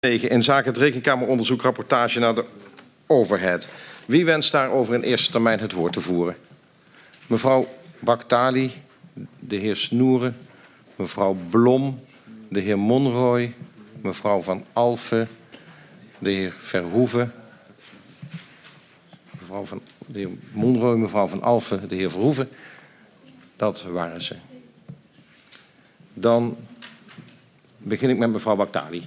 In zaken het rekenkameronderzoek rapportage naar de overhead. Wie wenst daarover in eerste termijn het woord te voeren? Mevrouw Baktali, de heer Snoeren, mevrouw Blom, de heer Monroy, mevrouw Van Alphen, de heer Verhoeven, de heer Monroy, mevrouw Van Alphen, de heer Verhoeven. Dat waren ze. Dan begin ik met mevrouw Baktali.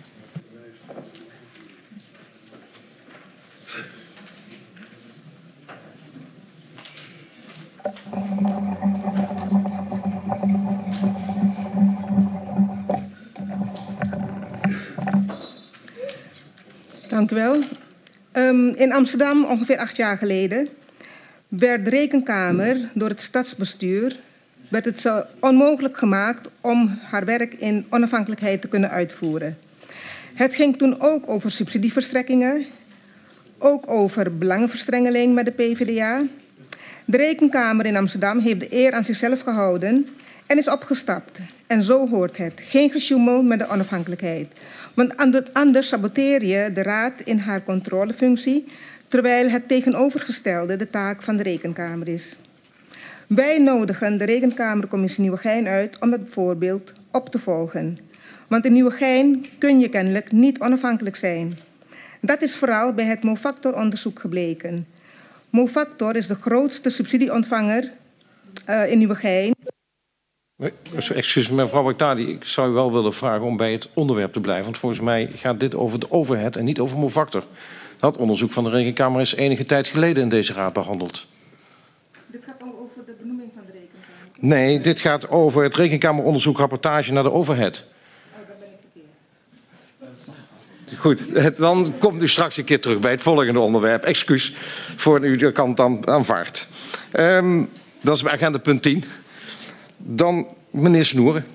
Dank u wel. In Amsterdam, ongeveer 8 jaar geleden, werd de Rekenkamer door het stadsbestuur werd het zo onmogelijk gemaakt om haar werk in onafhankelijkheid te kunnen uitvoeren. Het ging toen ook over subsidieverstrekkingen, ook over belangenverstrengeling met de PvdA. De Rekenkamer in Amsterdam heeft de eer aan zichzelf gehouden en is opgestapt. En zo hoort het. Geen gesjoemel met de onafhankelijkheid. Want anders saboteer je de Raad in haar controlefunctie, terwijl het tegenovergestelde de taak van de Rekenkamer is. Wij nodigen de Rekenkamercommissie Nieuwegein uit om het voorbeeld op te volgen. Want in Nieuwegein kun je kennelijk niet onafhankelijk zijn. Dat is vooral bij het Mofactor-onderzoek gebleken. Mofactor is de grootste subsidieontvanger in Nieuwegein. Excuus me, mevrouw Baktali, ik zou u wel willen vragen om bij het onderwerp te blijven. Want volgens mij gaat dit over de overhead en niet over Mofactor. Dat onderzoek van de Rekenkamer is enige tijd geleden in deze raad behandeld. Dit gaat over de benoeming van de Rekenkamer? Nee, dit gaat over het Rekenkameronderzoek rapportage naar de overhead. Oh, dat ben ik verkeerd. Goed, dan komt u straks een keer terug bij het volgende onderwerp. Excuus voor u de kant dan aanvaard. Dat is agenda punt 10. Dan meneer Snoeren.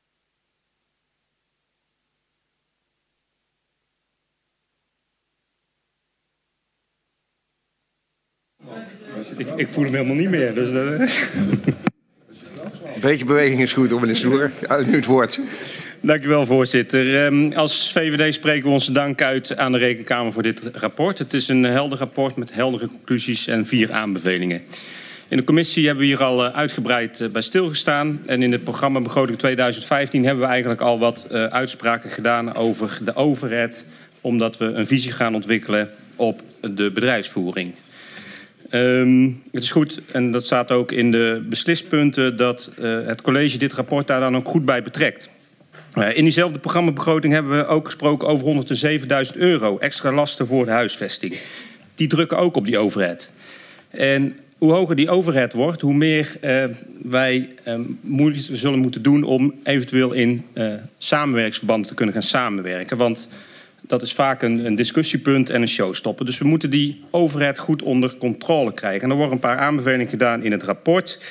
Ik voel hem helemaal niet meer. Dus Een beetje beweging is goed, meneer Snoeren. Nu het woord. Dank u wel, voorzitter. Als VVD spreken we onze dank uit aan de Rekenkamer voor dit rapport. Het is een helder rapport met heldere conclusies en 4 aanbevelingen. In de commissie hebben we hier al uitgebreid bij stilgestaan. En in het programma Begroting 2015 hebben we eigenlijk al wat uitspraken gedaan over de overhead, omdat we een visie gaan ontwikkelen op de bedrijfsvoering. Het is goed, en dat staat ook in de beslispunten, dat het college dit rapport daar dan ook goed bij betrekt. In diezelfde programmabegroting hebben we ook gesproken over €107.000 extra lasten voor de huisvesting. Die drukken ook op die overhead. En hoe hoger die overhead wordt, hoe meer wij moeite zullen moeten doen om eventueel in samenwerkingsverbanden te kunnen gaan samenwerken. Want dat is vaak een discussiepunt en een showstopper. Dus we moeten die overhead goed onder controle krijgen. En er worden een paar aanbevelingen gedaan in het rapport.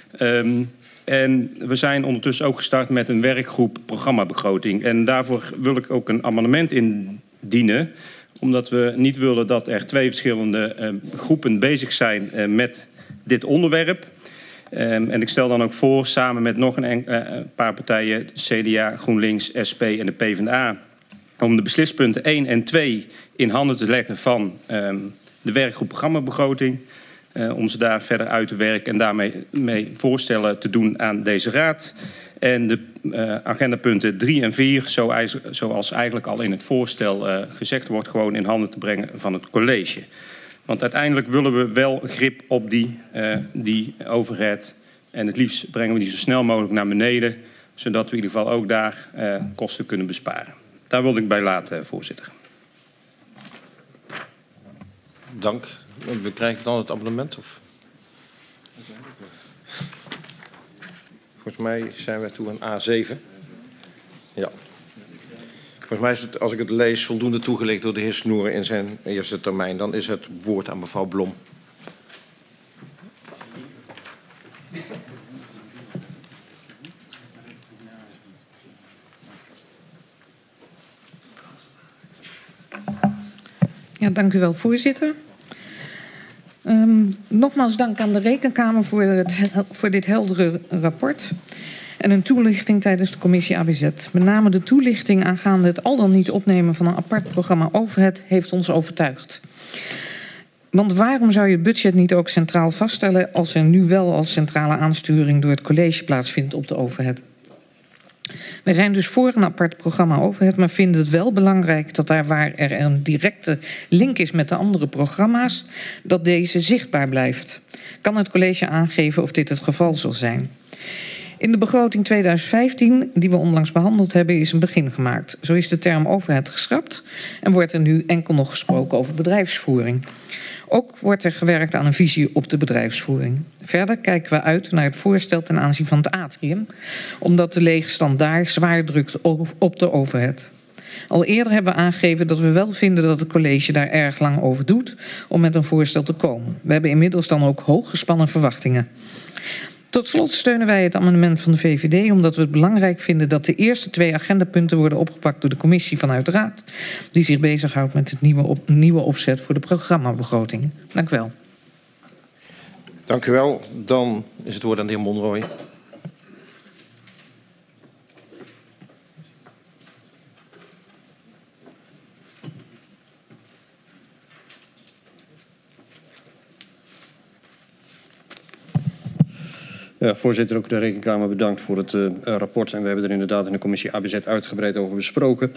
En we zijn ondertussen ook gestart met een werkgroep programmabegroting. En daarvoor wil ik ook een amendement indienen, omdat we niet willen dat er 2 verschillende groepen bezig zijn met dit onderwerp. En ik stel dan ook voor, samen met nog een paar partijen, CDA, GroenLinks, SP en de PvdA, om de beslispunten 1 en 2 in handen te leggen van de werkgroep programmabegroting. Om ze daar verder uit te werken en daarmee voorstellen te doen aan deze raad. En de agendapunten 3 en 4, zoals eigenlijk al in het voorstel gezegd wordt, gewoon in handen te brengen van het college. Want uiteindelijk willen we wel grip op die overhead. En het liefst brengen we die zo snel mogelijk naar beneden, zodat we in ieder geval ook daar kosten kunnen besparen. Daar wilde ik bij laten, voorzitter. Dank. We krijgen dan het amendement? Of? Volgens mij zijn we toe aan A7. Ja. Volgens mij is het, als ik het lees, voldoende toegelicht door de heer Snoeren in zijn eerste termijn. Dan is het woord aan mevrouw Blom. Ja, dank u wel, voorzitter. Nogmaals dank aan de Rekenkamer voor dit heldere rapport. en een toelichting tijdens de commissie ABZ. Met name de toelichting aangaande het al dan niet opnemen van een apart programma overhead heeft ons overtuigd. Want waarom zou je het budget niet ook centraal vaststellen als er nu wel als centrale aansturing door het college plaatsvindt op de overhead? Wij zijn dus voor een apart programma overhead, maar vinden het wel belangrijk dat daar waar er een directe link is met de andere programma's, dat deze zichtbaar blijft. Kan het college aangeven of dit het geval zal zijn? In de begroting 2015, die we onlangs behandeld hebben, is een begin gemaakt. Zo is de term overhead geschrapt en wordt er nu enkel nog gesproken over bedrijfsvoering. Ook wordt er gewerkt aan een visie op de bedrijfsvoering. Verder kijken we uit naar het voorstel ten aanzien van het atrium, omdat de leegstand daar zwaar drukt op de overhead. Al eerder hebben we aangegeven dat we wel vinden dat het college daar erg lang over doet om met een voorstel te komen. We hebben inmiddels dan ook hooggespannen verwachtingen. Tot slot steunen wij het amendement van de VVD omdat we het belangrijk vinden dat de eerste 2 agendapunten worden opgepakt door de commissie vanuit de Raad, die zich bezighoudt met het nieuwe opzet voor de programmabegroting. Dank u wel. Dank u wel. Dan is het woord aan de heer Monrooy. Ja, voorzitter, ook de Rekenkamer bedankt voor het rapport. En we hebben er inderdaad in de commissie ABZ uitgebreid over besproken.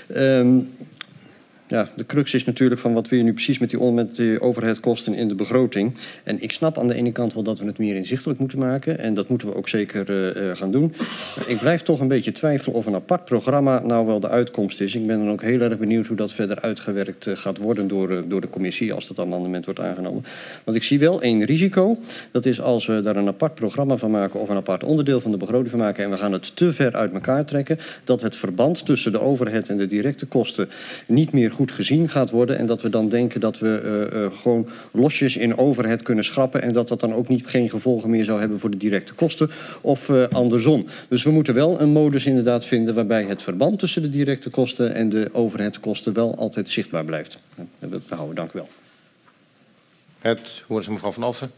Ja, de crux is natuurlijk van wat wil je nu precies met die overheadkosten in de begroting. En ik snap aan de ene kant wel dat we het meer inzichtelijk moeten maken. En dat moeten we ook zeker gaan doen. Maar ik blijf toch een beetje twijfelen of een apart programma nou wel de uitkomst is. Ik ben dan ook heel erg benieuwd hoe dat verder uitgewerkt gaat worden door de commissie als dat amendement wordt aangenomen. Want ik zie wel één risico. Dat is als we daar een apart programma van maken of een apart onderdeel van de begroting van maken en we gaan het te ver uit elkaar trekken, dat het verband tussen de overhead en de directe kosten niet meer goed gezien gaat worden en dat we dan denken dat we gewoon losjes in overhead kunnen schrappen en dat dat dan ook geen gevolgen meer zou hebben voor de directe kosten of andersom. Dus we moeten wel een modus inderdaad vinden waarbij het verband tussen de directe kosten en de overheadskosten wel altijd zichtbaar blijft. Dat wil ik behouden. Dank u wel. Het woord is aan mevrouw Van Alphen.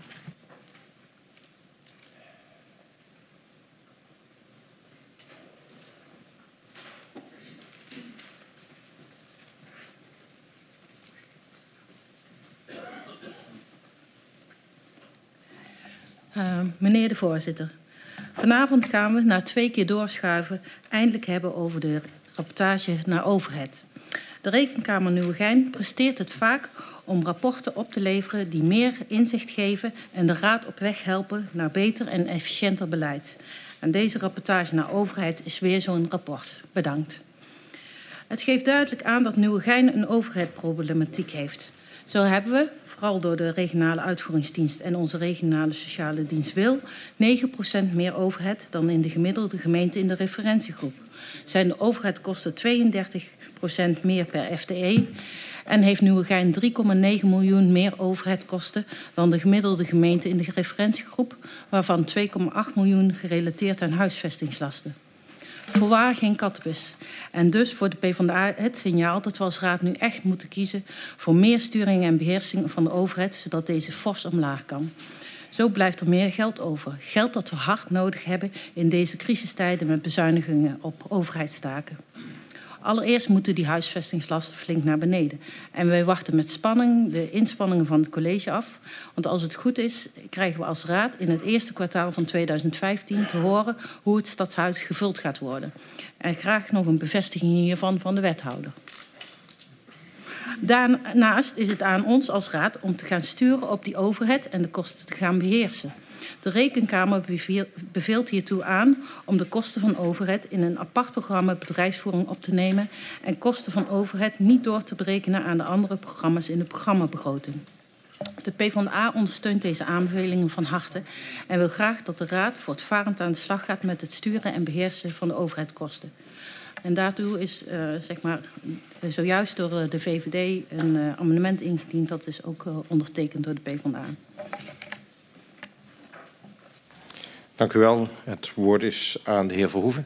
Meneer de voorzitter, vanavond gaan we na 2 keer doorschuiven eindelijk hebben over de rapportage naar overhead. De Rekenkamer Nieuwegein presteert het vaak om rapporten op te leveren die meer inzicht geven en de Raad op weg helpen naar beter en efficiënter beleid. En deze rapportage naar overheid is weer zo'n rapport. Bedankt. Het geeft duidelijk aan dat Nieuwegein een overheidproblematiek heeft. Zo hebben we, vooral door de regionale uitvoeringsdienst en onze regionale sociale dienst WIL, 9% meer overhead dan in de gemiddelde gemeente in de referentiegroep. Zijn de overheidkosten 32% meer per FTE en heeft Nieuwegein 3,9 miljoen meer overheadkosten dan de gemiddelde gemeente in de referentiegroep, waarvan 2,8 miljoen gerelateerd aan huisvestingslasten. Voorwaar geen kattenpis. En dus voor de PvdA het signaal dat we als Raad nu echt moeten kiezen voor meer sturing en beheersing van de overheid, zodat deze fors omlaag kan. Zo blijft er meer geld over. Geld dat we hard nodig hebben in deze crisistijden met bezuinigingen op overheidstaken. Allereerst moeten die huisvestingslasten flink naar beneden. En wij wachten met spanning de inspanningen van het college af. Want als het goed is, krijgen we als Raad in het eerste kwartaal van 2015 te horen hoe het stadshuis gevuld gaat worden. En graag nog een bevestiging hiervan van de wethouder. Daarnaast is het aan ons als Raad om te gaan sturen op die overhead en de kosten te gaan beheersen. De Rekenkamer beveelt hiertoe aan om de kosten van overhead in een apart programma bedrijfsvoering op te nemen en kosten van overhead niet door te berekenen aan de andere programma's in de programmabegroting. De PvdA ondersteunt deze aanbevelingen van harte en wil graag dat de Raad voortvarend aan de slag gaat met het sturen en beheersen van de overheidkosten. En daartoe is zojuist door de VVD een amendement ingediend. Dat is ook ondertekend door de PvdA. Dank u wel. Het woord is aan de heer Verhoeven.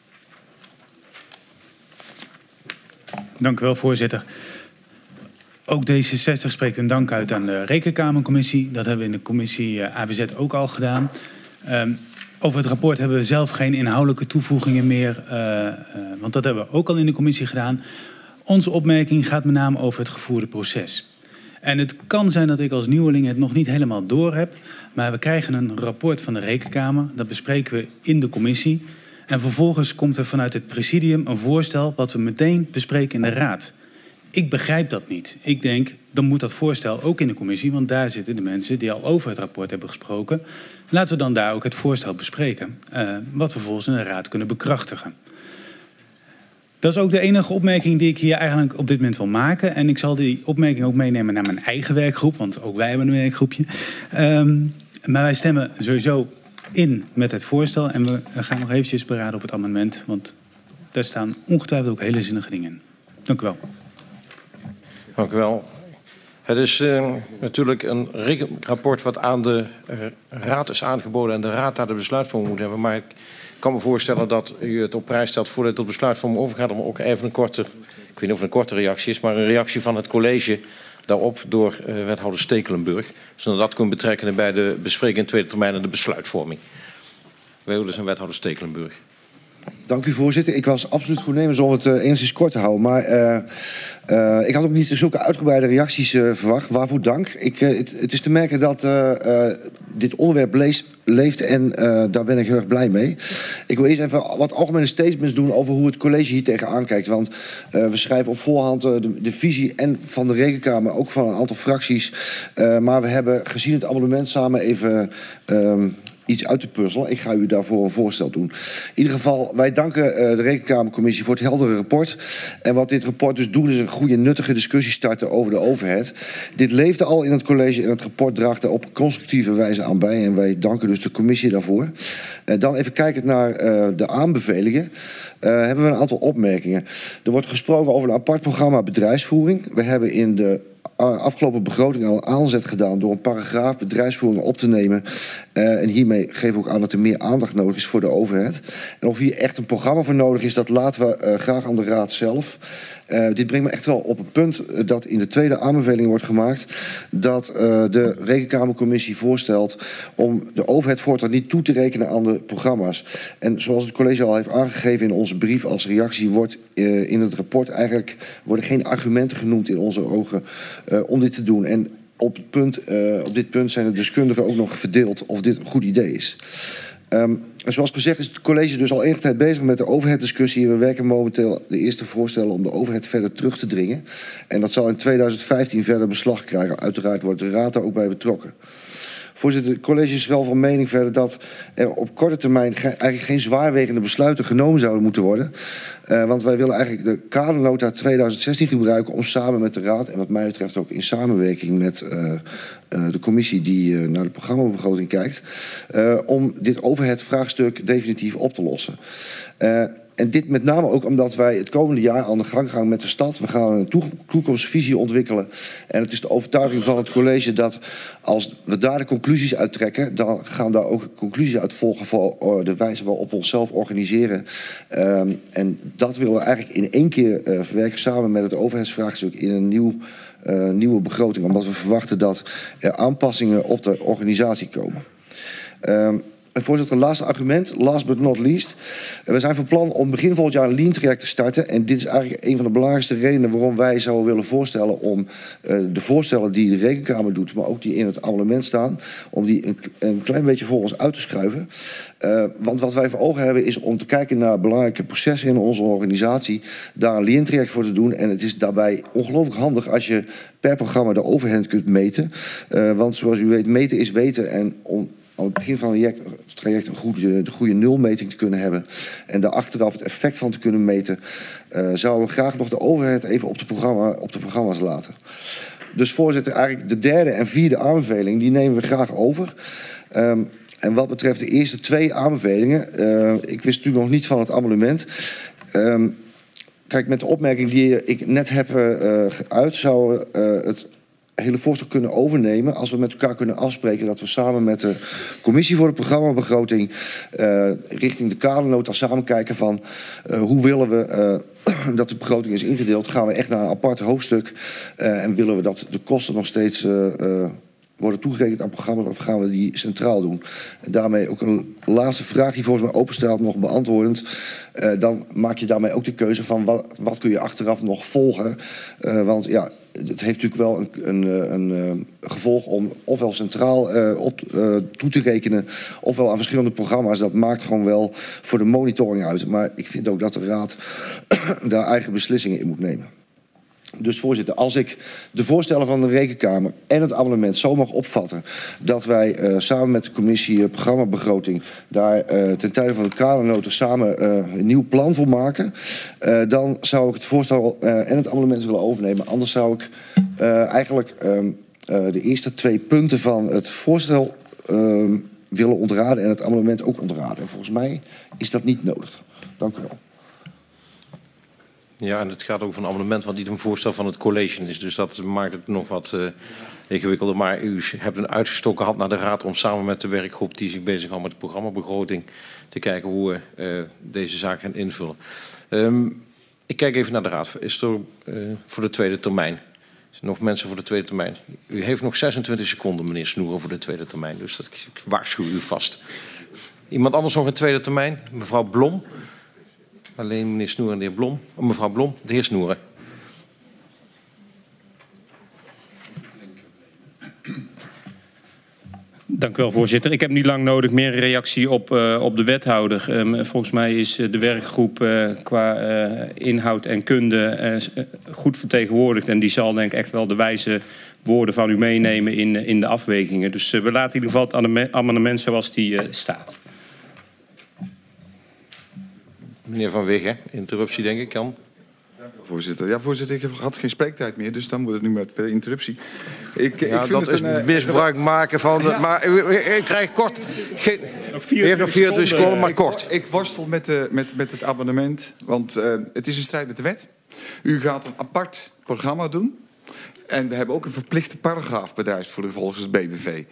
Dank u wel, voorzitter. Ook D66 spreekt een dank uit aan de Rekenkamercommissie. Dat hebben we in de commissie ABZ ook al gedaan. Over het rapport hebben we zelf geen inhoudelijke toevoegingen meer. Want dat hebben we ook al in de commissie gedaan. Onze opmerking gaat met name over het gevoerde proces. En het kan zijn dat ik als nieuweling het nog niet helemaal door heb. Maar we krijgen een rapport van de Rekenkamer. Dat bespreken we in de commissie. En vervolgens komt er vanuit het presidium een voorstel wat we meteen bespreken in de raad. Ik begrijp dat niet. Ik denk, dan moet dat voorstel ook in de commissie. Want daar zitten de mensen die al over het rapport hebben gesproken. Laten we dan daar ook het voorstel bespreken. Wat we vervolgens in de raad kunnen bekrachtigen. Dat is ook de enige opmerking die ik hier eigenlijk op dit moment wil maken. En ik zal die opmerking ook meenemen naar mijn eigen werkgroep. Want ook wij hebben een werkgroepje. Maar wij stemmen sowieso in met het voorstel. En we gaan nog eventjes beraden op het amendement. Want daar staan ongetwijfeld ook hele zinnige dingen in. Dank u wel. Dank u wel. Het is natuurlijk een rapport wat aan de raad is aangeboden. En de raad daar de besluitvorming moet hebben. Maar ik kan me voorstellen dat u het op prijs stelt voordat het tot besluitvorming overgaat. Om ook even een korte, ik weet niet of het een korte reactie is, maar een reactie van het college daarop door wethouder Stekelenburg. Zodat dat kunt betrekken bij de bespreking in tweede termijn en de besluitvorming. Wethouder en wethouder Stekelenburg. Dank u, voorzitter. Ik was absoluut voornemens om het enigszins kort te houden. Maar ik had ook niet zulke uitgebreide reacties verwacht. Waarvoor dank. Het is te merken dat dit onderwerp leeft en daar ben ik heel erg blij mee. Ik wil eerst even wat algemene statements doen over hoe het college hier tegenaan kijkt. Want we schrijven op voorhand de visie en van de Rekenkamer, ook van een aantal fracties. Maar we hebben gezien het amendement samen even iets uit te puzzelen. Ik ga u daarvoor een voorstel doen. In ieder geval, wij danken de Rekenkamercommissie voor het heldere rapport. En wat dit rapport dus doet, is een goede, nuttige discussie starten over de overhead. Dit leefde al in het college en het rapport draagt er op constructieve wijze aan bij. En wij danken dus de commissie daarvoor. Dan even kijkend naar de aanbevelingen. Hebben we een aantal opmerkingen. Er wordt gesproken over een apart programma bedrijfsvoering. We hebben in de afgelopen begroting al een aanzet gedaan door een paragraaf bedrijfsvoering op te nemen. En hiermee geven we ook aan dat er meer aandacht nodig is voor de overhead. En of hier echt een programma voor nodig is, dat laten we graag aan de raad zelf. Dit brengt me echt wel op een punt dat in de tweede aanbeveling wordt gemaakt dat de Rekenkamercommissie voorstelt om de overhead voortaan niet toe te rekenen aan de programma's. En zoals het college al heeft aangegeven in onze brief als reactie wordt in het rapport eigenlijk worden geen argumenten genoemd in onze ogen om dit te doen. En op dit punt zijn de deskundigen ook nog verdeeld of dit een goed idee is. En zoals gezegd is het college dus al enige tijd bezig met de overheaddiscussie. En we werken momenteel de eerste voorstellen om de overhead verder terug te dringen. En dat zal in 2015 verder beslag krijgen. Uiteraard wordt de raad daar ook bij betrokken. Voorzitter, het college is wel van mening verder dat er op korte termijn eigenlijk geen zwaarwegende besluiten genomen zouden moeten worden. Want wij willen eigenlijk de kadernota 2016 gebruiken om samen met de raad en wat mij betreft ook in samenwerking met de commissie die naar de programmabegroting kijkt, om dit overhead-vraagstuk definitief op te lossen. En dit met name ook omdat wij het komende jaar aan de gang gaan met de stad. We gaan een toekomstvisie ontwikkelen. En het is de overtuiging van het college dat als we daar de conclusies uit trekken, dan gaan daar ook conclusies uit volgen voor de wijze waarop we onszelf organiseren. En dat willen we eigenlijk in één keer verwerken samen met het overheidsvraagstuk in een nieuwe begroting. Omdat we verwachten dat er aanpassingen op de organisatie komen. Voorzitter, een laatste argument, last but not least. We zijn van plan om begin volgend jaar een lean traject te starten. En dit is eigenlijk een van de belangrijkste redenen waarom wij zouden willen voorstellen om de voorstellen die de Rekenkamer doet, maar ook die in het amendement staan, om die een klein beetje voor ons uit te schuiven. Want wat wij voor ogen hebben is om te kijken naar belangrijke processen in onze organisatie, daar een lean traject voor te doen. En het is daarbij ongelooflijk handig als je per programma de overhead kunt meten. Want zoals u weet, meten is weten en om aan het begin van het traject een goede nulmeting te kunnen hebben en daar achteraf het effect van te kunnen meten, zouden we graag nog de overhead even op de programma's laten. Dus voorzitter, eigenlijk de derde en vierde aanbeveling, die nemen we graag over. En wat betreft de eerste twee aanbevelingen, ik wist natuurlijk nog niet van het amendement. Kijk, met de opmerking die ik net heb geuit, zou het hele voorstel kunnen overnemen als we met elkaar kunnen afspreken dat we samen met de commissie voor de programmabegroting richting de kadernota samen kijken van hoe willen we dat de begroting is ingedeeld. Gaan we echt naar een apart hoofdstuk en willen we dat de kosten nog steeds worden toegerekend aan programma's of gaan we die centraal doen? En daarmee ook een laatste vraag die volgens mij openstelt nog beantwoordend. Dan maak je daarmee ook de keuze van wat kun je achteraf nog volgen. Want ja, het heeft natuurlijk wel een gevolg om ofwel centraal toe te rekenen ofwel aan verschillende programma's. Dat maakt gewoon wel voor de monitoring uit. Maar ik vind ook dat de Raad daar eigen beslissingen in moet nemen. Dus voorzitter, als ik de voorstellen van de Rekenkamer en het amendement zo mag opvatten dat wij samen met de commissie programmabegroting daar ten tijde van de kadernota samen een nieuw plan voor maken, dan zou ik het voorstel en het amendement willen overnemen. Anders zou ik eigenlijk de eerste 2 punten van het voorstel willen ontraden en het amendement ook ontraden. En volgens mij is dat niet nodig. Dank u wel. Ja, en het gaat ook van een amendement wat niet een voorstel van het college is. Dus dat maakt het nog wat ingewikkelder. Maar u hebt een uitgestoken hand naar de Raad om samen met de werkgroep die zich bezighoudt met de programmabegroting te kijken hoe we deze zaak gaan invullen. Ik kijk even naar de Raad. Is er voor de tweede termijn? Nog mensen voor de tweede termijn? U heeft nog 26 seconden, meneer Snoeren, voor de tweede termijn. Dus dat ik waarschuw u vast. Iemand anders nog een tweede termijn? Mevrouw Blom? Alleen meneer Snoeren en de heer Blom. Oh, mevrouw Blom, de heer Snoeren. Dank u wel, voorzitter. Ik heb niet lang nodig meer reactie op de wethouder. Volgens mij is de werkgroep qua inhoud en kunde goed vertegenwoordigd. En die zal denk ik echt wel de wijze woorden van u meenemen in de afwegingen. Dus we laten in ieder geval het amendement zoals die staat. Meneer Van Wiggen, interruptie denk ik kan. Voorzitter. Ja, voorzitter, ik had geen spreektijd meer, dus dan wordt het nu met per interruptie. Ik dat vind is misbruik maken van... Ja. Maar u krijgt kort... U heeft nog 24 seconden, maar kort. Ik worstel met het abonnement, want het is in strijd met de wet. U gaat een apart programma doen. En we hebben ook een verplichte paragraaf bedrijfsvoering volgens het BBV.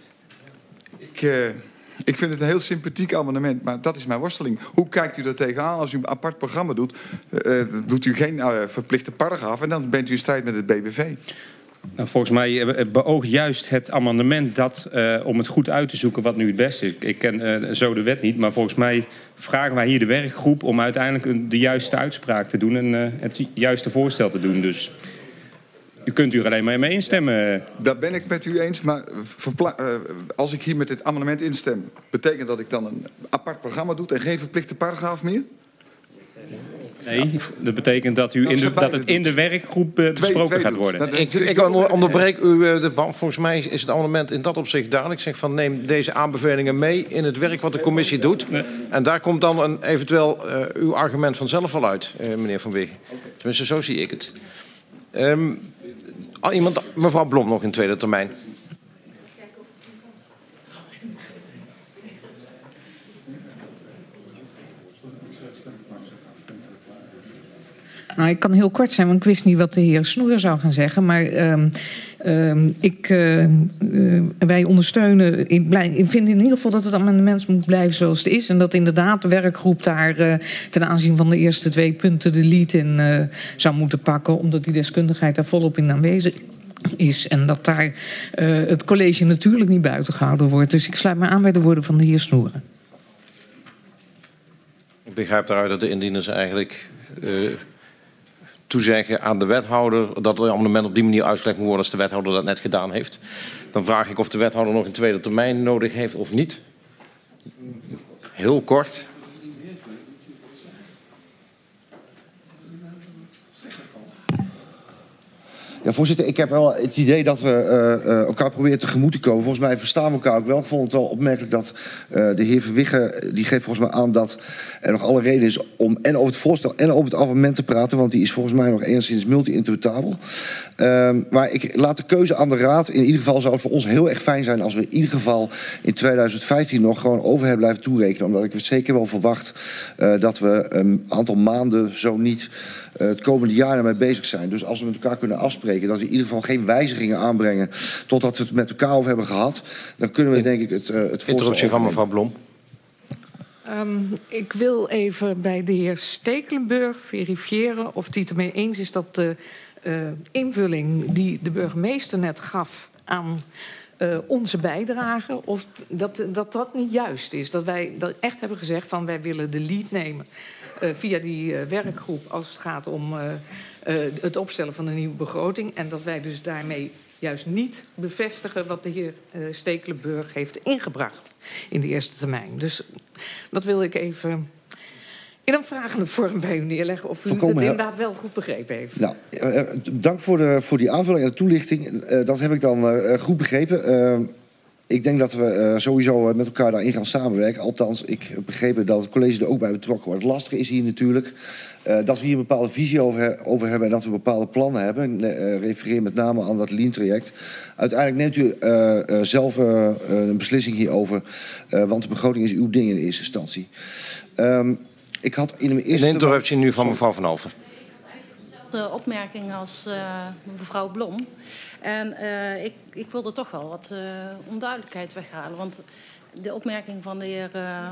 Ik vind het een heel sympathiek amendement, maar dat is mijn worsteling. Hoe kijkt u er tegenaan als u een apart programma doet? Doet u geen verplichte paragraaf en dan bent u in strijd met het BBV. Nou, volgens mij beoogt juist het amendement dat om het goed uit te zoeken wat nu het beste is. Ik ken zo de wet niet, maar volgens mij vragen wij hier de werkgroep om uiteindelijk de juiste uitspraak te doen en het juiste voorstel te doen. Dus u kunt u er alleen maar mee instemmen. Dat ben ik met u eens, maar als ik hier met dit amendement instem, betekent dat ik dan een apart programma doe en geen verplichte paragraaf meer? Nee, dat betekent dat dat het in de werkgroep besproken gaat worden. Ik onderbreek u. Volgens mij is het amendement in dat opzicht duidelijk. Ik zeg van neem deze aanbevelingen mee in het werk wat de commissie doet. Nee. En daar komt dan eventueel uw argument vanzelf wel uit, meneer Van Wegen. Tenminste, zo zie ik het. Mevrouw Blom nog in tweede termijn. Nou, ik kan heel kort zijn, want ik wist niet wat de heer Snoeren zou gaan zeggen. Maar wij ondersteunen... Ik vind in ieder geval dat het amendement moet blijven zoals het is. En dat inderdaad de werkgroep daar ten aanzien van de eerste 2 punten de lead in zou moeten pakken. Omdat die deskundigheid daar volop in aanwezig is. En dat daar het college natuurlijk niet buiten gehouden wordt. Dus ik sluit me aan bij de woorden van de heer Snoeren. Ik begrijp daaruit dat de indieners eigenlijk... toezeggen aan de wethouder dat het amendement op die manier uitgelegd moet worden als de wethouder dat net gedaan heeft. Dan vraag ik of de wethouder nog een tweede termijn nodig heeft of niet. Heel kort. Ja, voorzitter, ik heb wel het idee dat we elkaar proberen tegemoet te komen. Volgens mij verstaan we elkaar ook wel. Ik vond het wel opmerkelijk dat de heer Verwiggen... die geeft volgens mij aan dat er nog alle reden is... om en over het voorstel en over het amendement te praten... want die is volgens mij nog enigszins multi-interpretabel. Maar ik laat de keuze aan de Raad. In ieder geval zou het voor ons heel erg fijn zijn... als we in ieder geval in 2015 nog gewoon overheid blijven toerekenen. Omdat ik zeker wel verwacht dat we een aantal maanden zo niet... het komende jaar ermee bezig zijn. Dus als we met elkaar kunnen afspreken... afspreken. Dat we in ieder geval geen wijzigingen aanbrengen totdat we het met elkaar over hebben gehad. Dan kunnen we denk ik het voorstel... Interruptie van mevrouw Blom. Ik wil even bij de heer Stekelenburg verifiëren of hij het ermee eens is dat de invulling die de burgemeester net gaf aan onze bijdrage, of dat niet juist is. Dat wij echt hebben gezegd van wij willen de lead nemen via die werkgroep als het gaat om het opstellen van een nieuwe begroting. En dat wij dus daarmee juist niet bevestigen wat de heer Stekelenburg heeft ingebracht in de eerste termijn. Dus dat wil ik even in een vragende vorm bij u neerleggen of u het inderdaad wel goed begrepen heeft. Nou, dank voor die aanvulling en de toelichting. Dat heb ik dan goed begrepen. Ik denk dat we sowieso met elkaar daarin gaan samenwerken. Althans, ik heb begrepen dat het college er ook bij betrokken wordt. Het lastige is hier natuurlijk dat we hier een bepaalde visie over hebben en dat we bepaalde plannen hebben. Ik refereer met name aan dat Lean-traject. Uiteindelijk neemt u zelf een beslissing hierover, want de begroting is uw ding in eerste instantie. Ik had in mijn eerste... Een interruptie nu van mevrouw Van Alphen. De opmerking als mevrouw Blom. En ik wilde toch wel wat onduidelijkheid weghalen. Want de opmerking van de heer...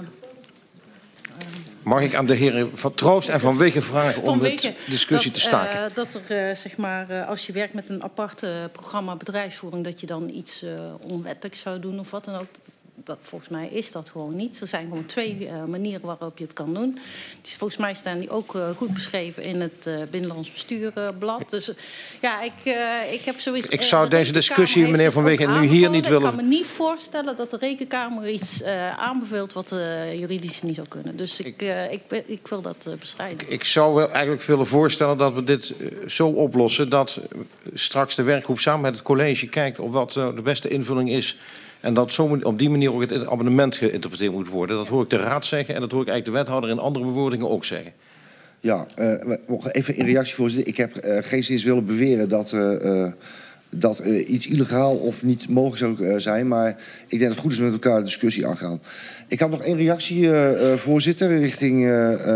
Mag ik aan de heren van Troost en Van Wegen vragen om de discussie te staken? Dat er, zeg maar, als je werkt met een apart programma bedrijfsvoering, dat je dan iets onwettelijks zou doen of wat dan ook. Volgens mij is dat gewoon niet. Er zijn gewoon twee manieren waarop je het kan doen. Dus volgens mij staan die ook goed beschreven in het Binnenlands Bestuurblad. Dus ja, ik heb zoiets... Ik zou deze discussie, meneer Van Wegen, nu hier niet willen... Ik kan me niet voorstellen dat de Rekenkamer iets aanbeveelt wat juridisch niet zou kunnen. Dus ik wil dat bestrijden. Ik zou wel eigenlijk willen voorstellen dat we dit zo oplossen dat straks de werkgroep samen met het college kijkt op wat de beste invulling is. En dat zo op die manier ook het abonnement geïnterpreteerd moet worden. Dat hoor ik de raad zeggen en dat hoor ik eigenlijk de wethouder in andere bewoordingen ook zeggen. Ja, even in reactie, voorzitter. Ik heb geen zin willen beweren dat iets illegaal of niet mogelijk zou zijn. Maar ik denk dat het goed is met elkaar de discussie aangaan. Ik had nog één reactie, voorzitter, richting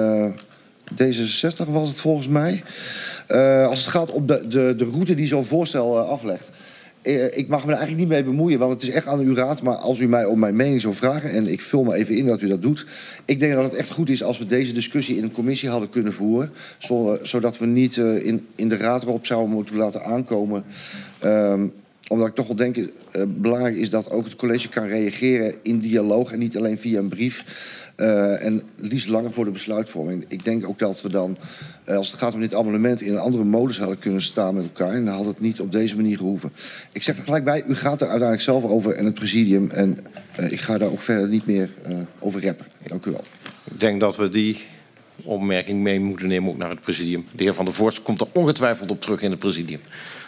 D66 was het volgens mij. Als het gaat om de route die zo'n voorstel aflegt. Ik mag me er eigenlijk niet mee bemoeien, want het is echt aan uw raad. Maar als u mij om mijn mening zou vragen, en ik vul me even in dat u dat doet. Ik denk dat het echt goed is als we deze discussie in een commissie hadden kunnen voeren. Zodat we niet in de raad erop zouden moeten laten aankomen. Omdat ik toch wel denk, belangrijk is dat ook het college kan reageren in dialoog en niet alleen via een brief. En liefst langer voor de besluitvorming. Ik denk ook dat we dan, als het gaat om dit amendement, in een andere modus hadden kunnen staan met elkaar. En dan had het niet op deze manier gehoeven. Ik zeg er gelijk bij, u gaat er uiteindelijk zelf over en het presidium. En ik ga daar ook verder niet meer over reppen. Dank u wel. Ik denk dat we die opmerking mee moeten nemen ook naar het presidium. De heer Van der Voorst komt er ongetwijfeld op terug in het presidium.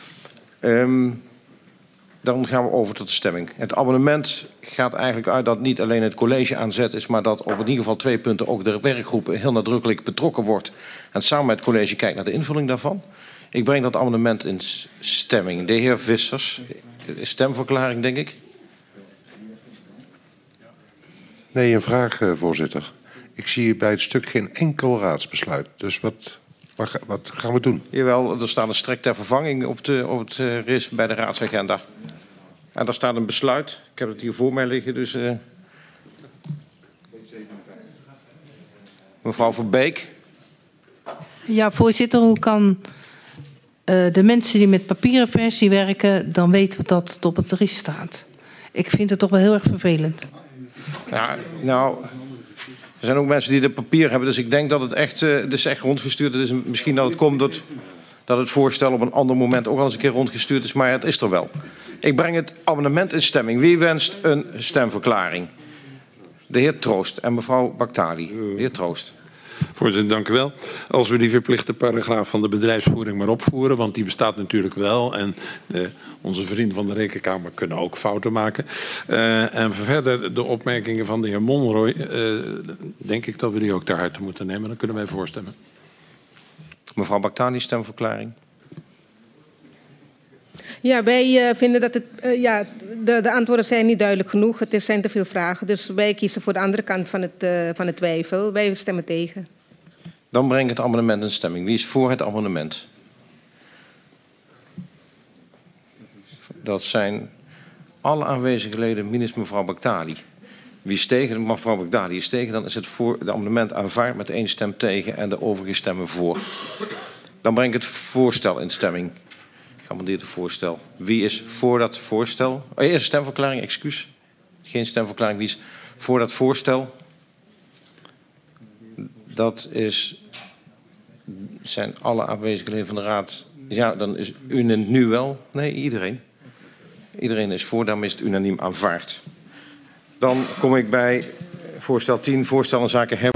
Dan gaan we over tot de stemming. Het abonnement gaat eigenlijk uit dat niet alleen het college aan zet is, maar dat op in ieder geval 2 punten ook de werkgroep heel nadrukkelijk betrokken wordt. En samen met het college kijkt naar de invulling daarvan. Ik breng dat amendement in stemming. De heer Vissers, stemverklaring denk ik. Nee, een vraag, voorzitter. Ik zie bij het stuk geen enkel raadsbesluit. Dus wat gaan we doen? Jawel, er staat een strek ter vervanging op het RIS bij de raadsagenda. En daar staat een besluit. Ik heb het hier voor mij liggen, dus... Mevrouw Van Beek. Ja, voorzitter, hoe kan de mensen die met papieren versie werken dan weten dat het op het RIS staat? Ik vind het toch wel heel erg vervelend. Ja, nou... Er zijn ook mensen die de papier hebben, dus ik denk dat het echt rondgestuurd is. Misschien dat het komt dat het voorstel op een ander moment ook al eens een keer rondgestuurd is, maar het is er wel. Ik breng het amendement in stemming. Wie wenst een stemverklaring? De heer Troost en mevrouw Baktali. De heer Troost. Voorzitter, dank u wel. Als we die verplichte paragraaf van de bedrijfsvoering maar opvoeren, want die bestaat natuurlijk wel en onze vrienden van de Rekenkamer kunnen ook fouten maken. En verder de opmerkingen van de heer Monroy, denk ik dat we die ook ter harte moeten nemen. Dan kunnen wij voorstemmen. Mevrouw Baktali, stemverklaring. Ja, wij vinden dat de antwoorden zijn niet duidelijk genoeg. Het zijn te veel vragen. Dus wij kiezen voor de andere kant van het twijfel. Wij stemmen tegen. Dan breng ik het amendement in stemming. Wie is voor het amendement? Dat zijn alle aanwezige leden minus mevrouw Baktali. Wie is tegen? Mevrouw Baktali is tegen. Dan is het amendement aanvaard met 1 stem tegen en de overige stemmen voor. Dan breng ik het voorstel in stemming. Geamendeerde voorstel. Wie is voor dat voorstel? Eerst stemverklaring, excuus. Geen stemverklaring. Wie is voor dat voorstel? Dat zijn alle aanwezige leden van de Raad. Ja, dan is u nu wel. Nee, iedereen. Iedereen is voor, daarom is het unaniem aanvaard. Dan kom ik bij voorstel 10, voorstel in zaken